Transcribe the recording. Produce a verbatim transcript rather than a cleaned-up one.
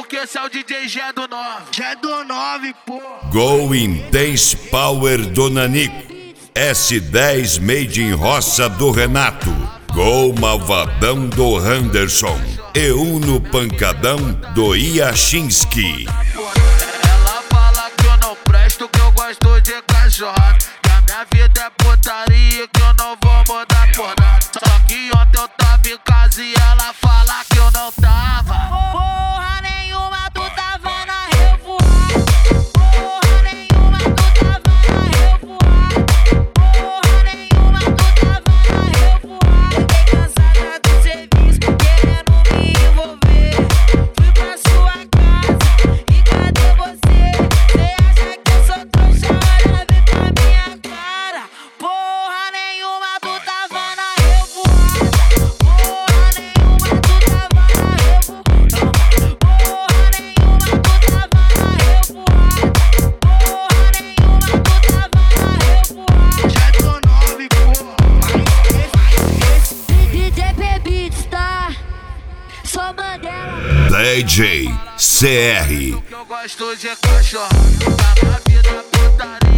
porque esse é o D J G do nove. G do nove, pô. Go Intense Power do Nanico. S dez Made in Roça do Renato. Go Malvadão do Henderson. E Uno Pancadão do Iachinski. Ela fala que eu não presto, que eu gosto de cachorro. Que a minha vida é putaria, que eu não vou mudar por nada. Só que ontem eu tava em casa e ela fala que eu não tava. Porra nenhuma, tu tava na revoada. Porra nenhuma, tu tava na revoada. Porra nenhuma, tu tava na revoada. Fiquei cansada do serviço, querendo me envolver. Fui pra sua casa e cadê você? Cê acha que eu sou trouxa? Olha, vem pra minha cara. Porra nenhuma, tu tava na revoada. Porra nenhuma, tu tava na revoada. Porra nenhuma, tu tava na revoada. Porra nenhuma, tu tava na revoada. G do nove, pô. D J P Beats, tá? Só Mandela. D J C R. Que eu gosto de cachorro. Que a minha vida é putaria.